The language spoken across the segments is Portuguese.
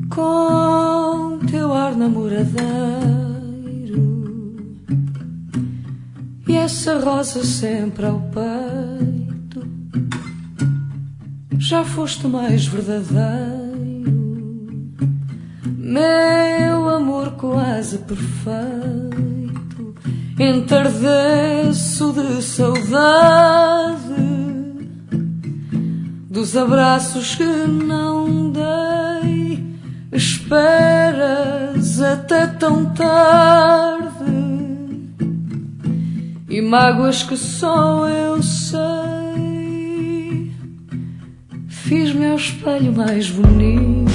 com teu ar namoradeiro e essa rosa sempre ao peito. Já foste mais verdadeiro, meu amor quase perfeito. Entardeço de saudade dos abraços que não dei. Esperas até tão tarde e mágoas que só eu sei. Fiz-me ao espelho mais bonita,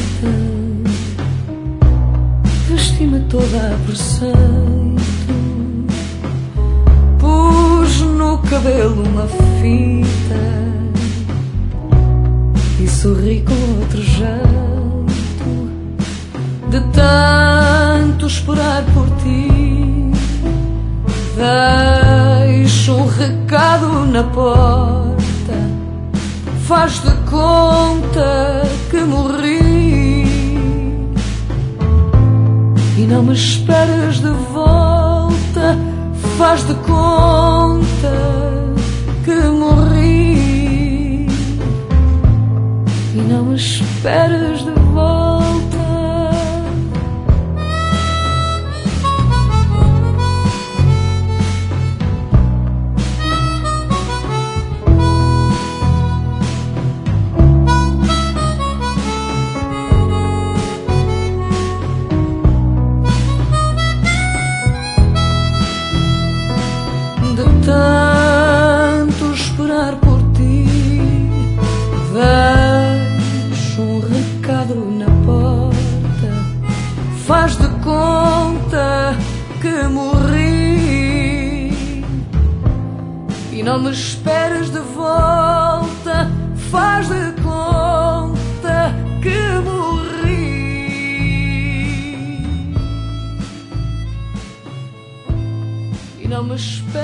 vesti-me toda a preceito, pus no cabelo uma fita e sorri com outro jeito. De tanto esperar por ti, deixo um recado na porta. Faz de conta que morri e não me esperes de volta. Faz de conta que morri e não me esperes de volta. Tanto esperar por ti, deixo um recado na porta. Faz de conta que morri e não me esperes de volta. Faz de conta que morri e não me esperes